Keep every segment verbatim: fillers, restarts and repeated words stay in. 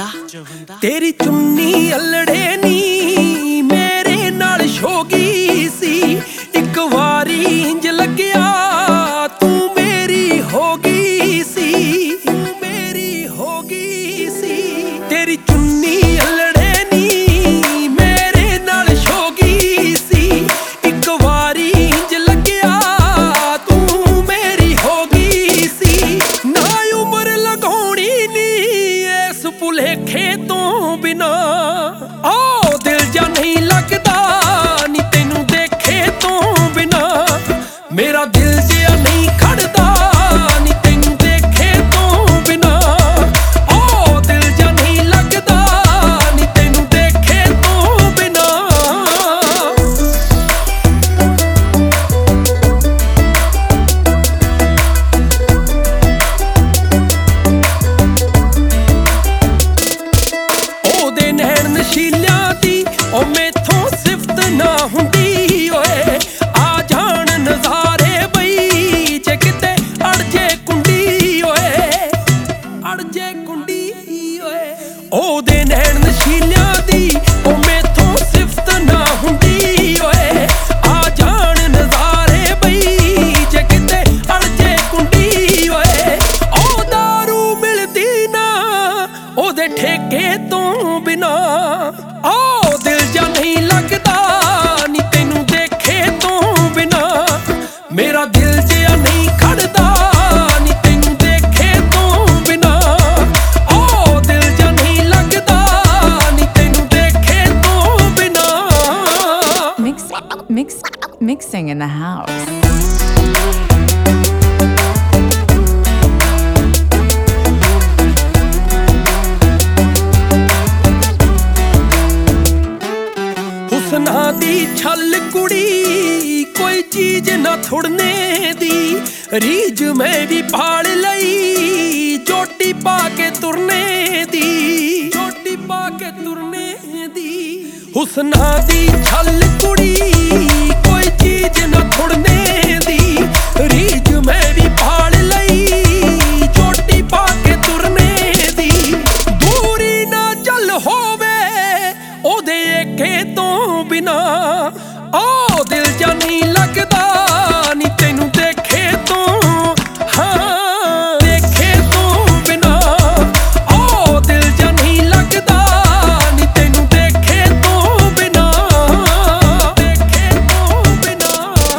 ਚਵੰਦਾ तेरी चुन्नी अल्लड़े नी मेरे नाल शोगी सी एक वारी इंज लग्या तू मेरी होगी सी तू मेरी होगी सी तेरी चुन्नी अल्लड़े नी मेरे नाल शोगी सी एक वारी इंज लग्या तू मेरी होगी सी ना उम्र लगाउणी नी इस भुलेखे तो बिना ओ दिल जा नहीं लगदा नी तेनू देखे तो बिना मेरा दिल जिया नहीं खड़दा नी तेनू देखे तो बिना ओ दिल जा नहीं लगदा नी तेनू देखे तो बिना ओदे नैन नशीलियां दी ओ मैथों सिफत ना हुंदी ओए आ जान नज़ारे बई जे किते अड़ जे कुंडी ओए अड़ जे कुंडी ओए ओदे नैन नशीलियां दी ओ मैथों सिफत ना हुंदी ओए आ जान नज़ारे बई जे किते अड़ जे कुंडी ओए ओ दारू मिलदी ना ओदे ठेके तो बिना ओ दिल जा नहीं लगदा नी तेनू देखे तो बिना मेरा दिल जिया नहीं खड़दा नी तेनू देखे तो बिना ओ दिल जा नहीं लगदा नी तेनू देखे तो बिना Mix, mix, mixing in the house. हुस्ना दी छल कुड़ी कोई चीज ना थुड़ने दी रीज मैं भी पाल लई चोटी पा के तुरने दी चोटी पा के तुरने दी हुस्ना दी छल कुड़ी कोई चीज ना थुड़ने दी रीज मैं भी पाल लई चोटी पा के तुरने दी दूरी ना चल होवे ओदे एके तो बिना ओ दिल जा नहीं लगदा नी तेनू देखे तो हाँ देखे तो बिना ओ दिल जा नहीं लगदा नी तेनू देखे तो बिना देखे तो बिना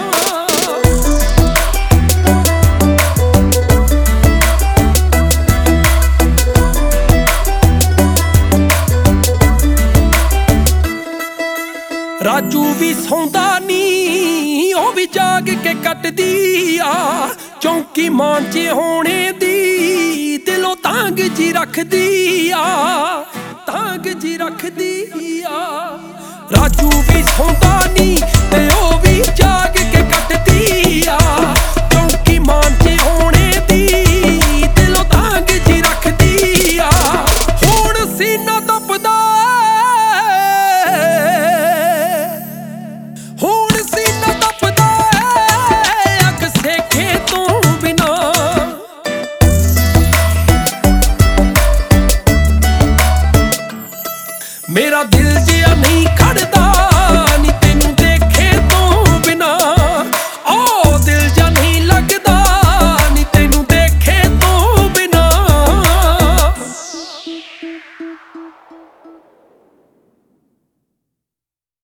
राजू भी सौंदा नी ओ भी जाग के कटदी आ चौंकी मान च होने दी दिलों तांग जी रखदी आ तांग जी रखदी आ राजू भी सौंदा